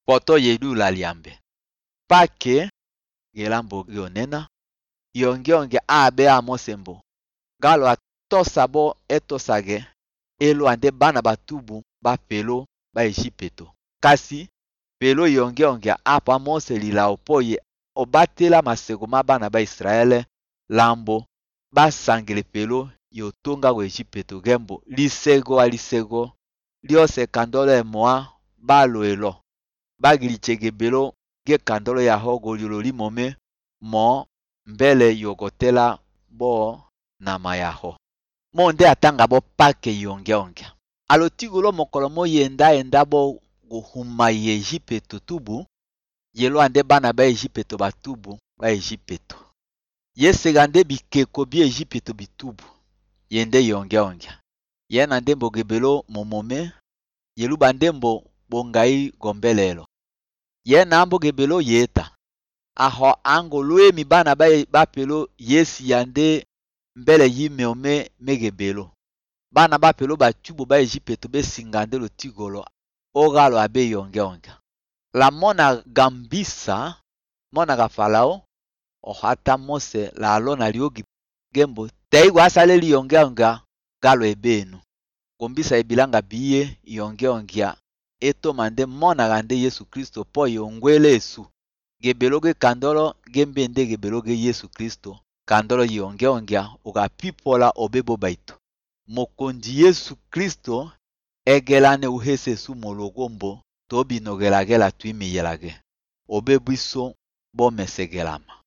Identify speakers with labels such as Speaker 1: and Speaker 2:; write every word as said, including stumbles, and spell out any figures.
Speaker 1: poto yedu la liambe. Pake gelambo yonena yonge onge abe amosembo. Galo atosa bo etosage elo ande bana batubu ba pelo ba Ejipeto. Kasi pelo yonge onge apa mose lila opoye obatela masego mabana ba Israele lambo basangile pelo yotonga wa Ejipeto gembo lisego alisego liose kandolo emoa balo elo bagilichege belo ge kandolo ya hogo yolo limome mo mbele yogotela bo na mayaho monde atanga bo pake yonge onge alotigolo mokolo mo yenda enda bo guhuma ye Ejipeto tubu yelo ande bana ba Ejipeto batubu ba Ejipeto yesegande bikeko bi Ejipeto bitubu yende yonge onge yena ndembo gebelo momome yelu bandembo bongai gombelelo yena ambo gebelo yeta aho ango lue mi bana ba bapelo yesi yande mbele yimeome megebelo bana bapelo batubu ba Ejipeto besingande lo tigolo ogalo abe yonge onge la mona gambisa mona ga falao ohata mose la alona liogi gembo teigo asale li yonge onge galo ebenu gombisa ebilanga biye yonge onge eto mande mona gande Yesu Kristo po yongwele esu gebeloge kandolo gembe nde gebeloge Yesu Kristo kandolo yonge onge uga pipola obebo baito mokondi Yesu Kristo egelane uhese su mologombo tobi nogelagela tuimi yelage obebiso bo mesegelama